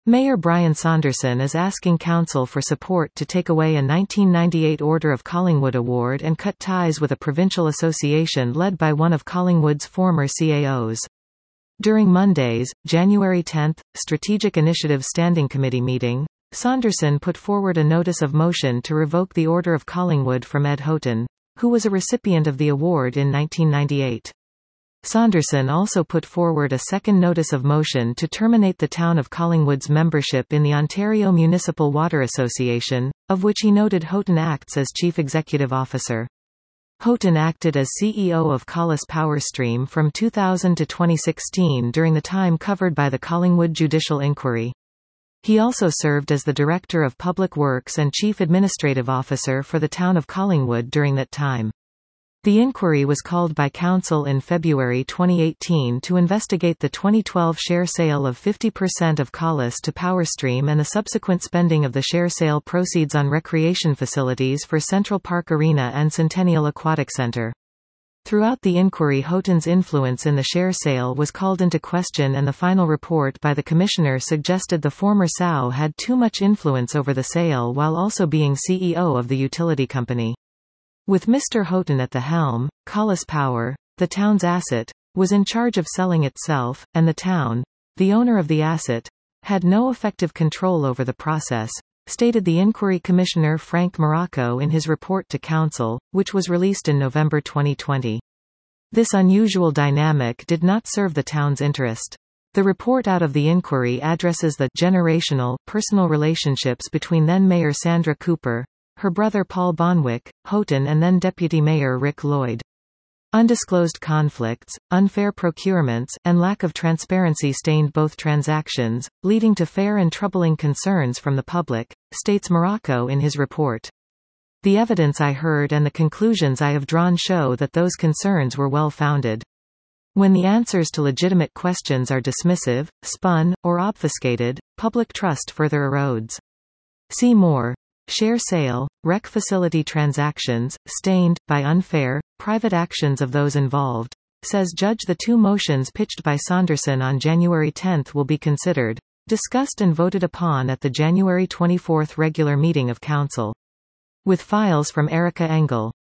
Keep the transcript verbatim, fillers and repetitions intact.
Mayor Brian Saunderson is asking council for support to take away a nineteen ninety-eight Order of Collingwood award and cut ties with a provincial association led by one of Collingwood's former C A Os. During Monday's, January tenth, Strategic Initiatives Standing Committee meeting, Saunderson put forward a notice of motion to revoke the Order of Collingwood from Ed Houghton, who was a recipient of the award in nineteen ninety-eight. Saunderson also put forward a second notice of motion to terminate the Town of Collingwood's membership in the Ontario Municipal Water Association, of which he noted Houghton acts as Chief Executive Officer. Houghton acted as C E O of Callis Powerstream from two thousand to twenty sixteen during the time covered by the Collingwood Judicial Inquiry. He also served as the Director of Public Works and Chief Administrative Officer for the Town of Collingwood during that time. The inquiry was called by Council in February twenty eighteen to investigate the twenty twelve share sale of fifty percent of Callis to Powerstream and the subsequent spending of the share sale proceeds on recreation facilities for Central Park Arena and Centennial Aquatic Centre. Throughout the inquiry, Houghton's influence in the share sale was called into question, and the final report by the Commissioner suggested the former S O W had too much influence over the sale while also being C E O of the utility company. With Mister Houghton at the helm, Callis Power, the town's asset, was in charge of selling itself, and the town, the owner of the asset, had no effective control over the process, stated the Inquiry Commissioner Frank Morocco in his report to Council, which was released in November twenty twenty. This unusual dynamic did not serve the town's interest. The report out of the inquiry addresses the generational, personal relationships between then-Mayor Sandra Cooper, her brother Paul Bonwick, Houghton and then Deputy Mayor Rick Lloyd. Undisclosed conflicts, unfair procurements, and lack of transparency stained both transactions, leading to fair and troubling concerns from the public, states Morocco in his report. The evidence I heard and the conclusions I have drawn show that those concerns were well-founded. When the answers to legitimate questions are dismissive, spun, or obfuscated, public trust further erodes. See more. Share sale, rec facility transactions, stained, by unfair, private actions of those involved, says Judge. The two motions pitched by Saunderson on January tenth will be considered, discussed and voted upon at the January twenty-fourth regular meeting of Council. With files from Erica Engel.